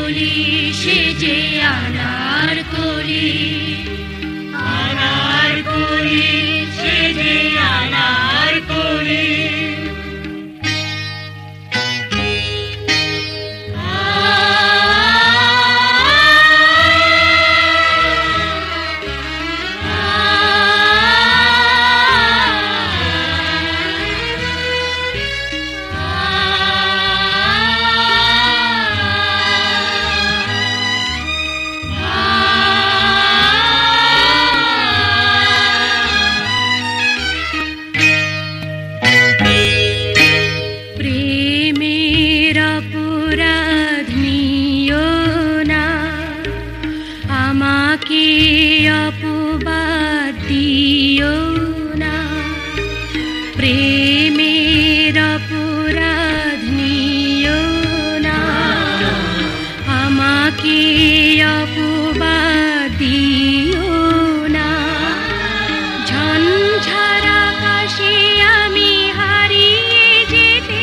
কলি সে যে আনার কলি, আনার কলি সে যে আনার কলি। আমাকে অপবাদ দিও না, প্রেমের অপরাধ নিও না, আমাকে অপবাদ দিও না। ঝঞ্ঝার আকাশে আমি হারিয়ে যেতে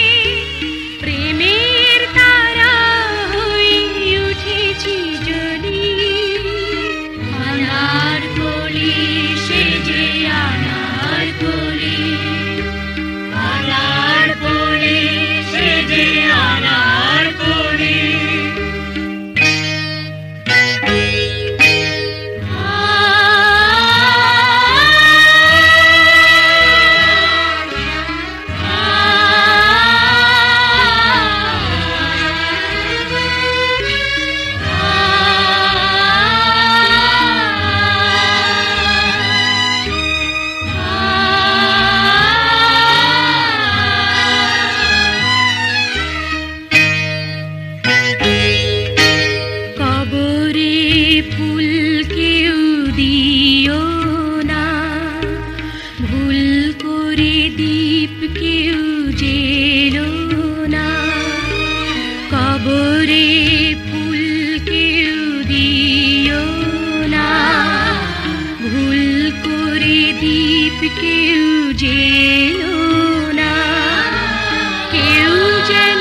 প্রেমের তারা হয়ে উঠেছি জ্বলি। আনার কলি সে যে আনার কলি, আনার কলি সে যে আনার কলি। ফুল কেউ দিও না, ভুল করে দীপ কেউ জেলো না। কবরে ফুল কেউ দিও না, ভুল করে দীপ কেউ জেলো না। কেউ যেন